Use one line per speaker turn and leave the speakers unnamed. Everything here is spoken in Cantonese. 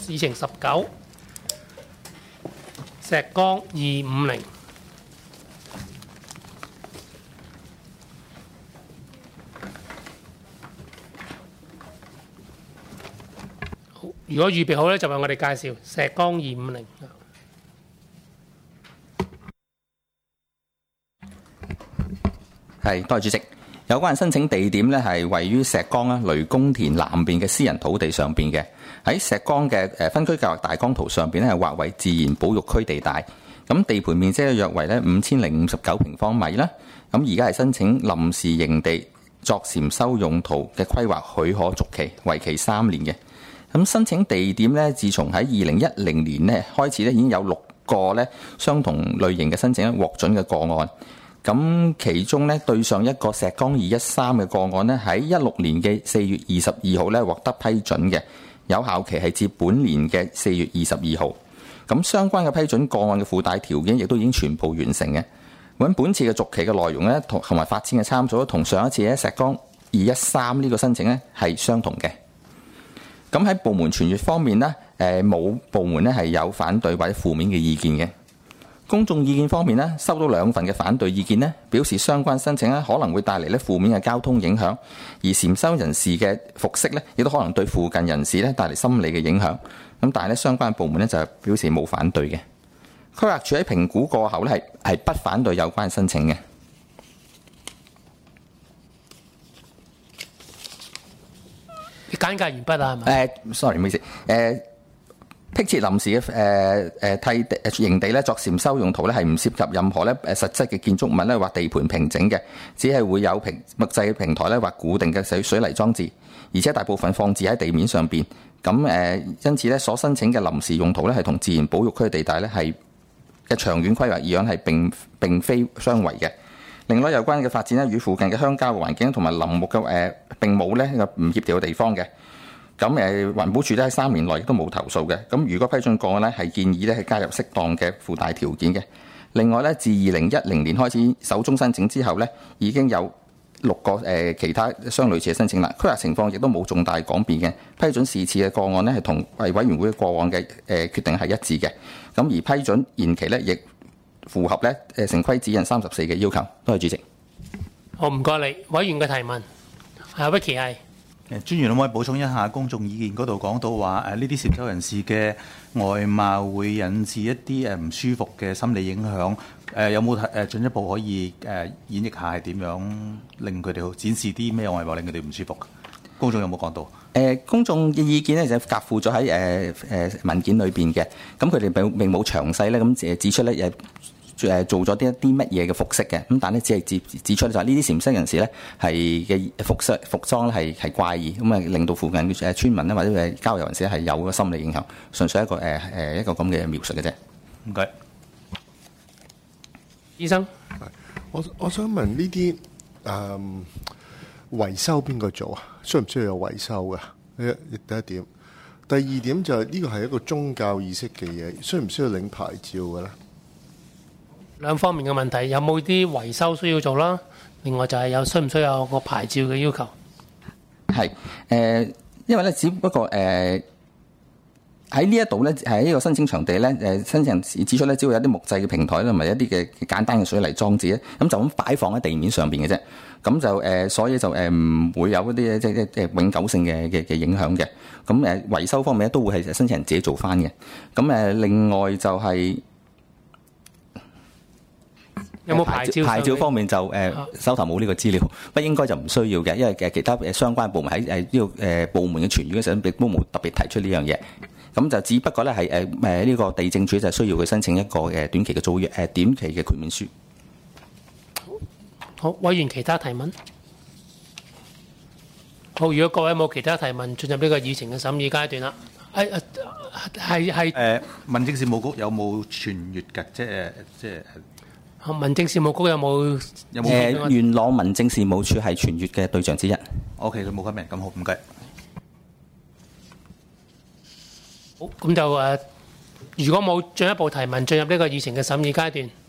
議程19，石崗250。好，如果預備好咧，就為我哋介紹石崗250。
係，多謝主席。有關申請地點咧係位於石崗啦雷公田南邊嘅私人土地上邊嘅。喺石崗嘅分區計劃大綱圖上邊咧係劃為自然保育區地帶。咁地盤面積約為咧5059平方米啦。咁而家係申請臨時營地作禪修用途嘅規劃許可續期，為期3年嘅。咁申請地點咧，自從喺2010年咧開始咧已經有6個咧相同類型嘅申請獲准嘅個案。咁其中咧對上一個石崗213嘅個案咧，喺16年嘅4月22號咧獲得批准嘅，有效期係至本年嘅4月22號。咁相關嘅批准個案嘅附帶條件亦都已經全部完成嘅。咁本次嘅續期嘅內容咧，同埋發展嘅參數同上一次喺石崗213呢個申請咧係相同嘅。咁喺部門傳閱方面咧，冇部門咧係有反對或者負面嘅意見嘅。公眾意見方面咧，收到2份嘅反對意見咧，表示相關申請咧可能會帶嚟咧負面嘅交通影響，而禪修人士嘅服飾咧，亦都可能對附近人士咧帶嚟心理嘅影響。咁但係咧，相關部門咧就表示冇反對嘅。規劃署喺評估過後咧係不反對有關申請嘅。
簡介完畢啊，係咪
？sorry， 唔好意思。辟設臨時嘅替營地咧作禪修用途咧，係唔涉及任何咧實質嘅建築物咧或地盤平整嘅，只係會有木製嘅平台咧或固定嘅水泥裝置，而且大部分放置喺地面上邊。咁因此咧所申請嘅臨時用途咧係同自然保育區地帶咧係嘅長遠規劃議案係並非相違嘅。另外有關嘅發展咧與附近嘅鄉郊嘅環境同埋林木嘅並冇咧唔協調嘅地方嘅。咁環保署咧喺3年內亦都冇投訴嘅。咁如果批准個案咧係建議咧係加入適當嘅附帶條件嘅。另外咧自2010年開始首宗申請之後咧，已經有6個其他相類似嘅申請啦。規劃情況亦都冇重大改變嘅。批准是次嘅個案咧係同委員會嘅個案嘅決定係一致嘅。咁而批准延期咧亦符合咧城規指引34嘅要求。多謝主席。
好，唔該你。委員嘅提問。Vicky 係。
專員可唔可以補充一下公眾意見嗰度講到話呢啲禪修人士嘅外貌會引致一啲唔舒服嘅心理影響？有冇進一步可以演繹下係點樣令佢哋展示啲咩外貌令佢哋唔舒服？公眾有冇講到？
公眾嘅意見咧就夾附咗喺文件裏邊嘅，咁佢哋並冇詳細咧咁指出咧做咗啲乜嘢嘅服飾嘅，咁但係咧只係指出就係呢啲禪修人士咧係嘅服裝咧係怪異，咁啊令到附近嘅村民咧或者係交友人士係有個心理影響，純粹一個咁嘅描述嘅啫。
唔該，
醫生，
我想問呢啲維修邊個做啊？需唔需要有維修㗎？第一點，第二點就係呢個係一個宗教意識嘅嘢，需唔需要領牌照嘅咧？
兩方面嘅問題，有冇啲維修需要做啦？另外就係需唔需要有個牌照嘅要求？
係因為咧，只不過喺呢一度咧，喺呢個申請場地咧，申請人指出咧，只會有啲木製嘅平台同埋一啲嘅簡單嘅水泥裝置咧，咁就咁擺放喺地面上邊嘅啫。咁就所以就唔會有一啲即係永久性嘅影響嘅。咁維修方面咧，都會係申請人自己做翻嘅。咁另外就係、
有冇牌照？
牌照方面就手頭冇呢個資料，不應該就唔需要嘅，因為其他相關部門喺呢個部門嘅傳閱嘅時候，亦都冇特別提出呢樣嘢。咁就只不過咧係呢個地政署就需要佢申請一個短期嘅租約短期嘅豁免書。
好，委員其他提問。好，如果各位冇其他提問，進入呢個議程嘅審議階段啦。
民政事務局有冇傳閱嘅？即係
民政事務局有冇？
元朗民政事務處係傳閱嘅對象之一。
OK， 佢冇comment，咁好，唔該。
好，咁就如果冇進一步提問，進入呢個議程嘅審議階段。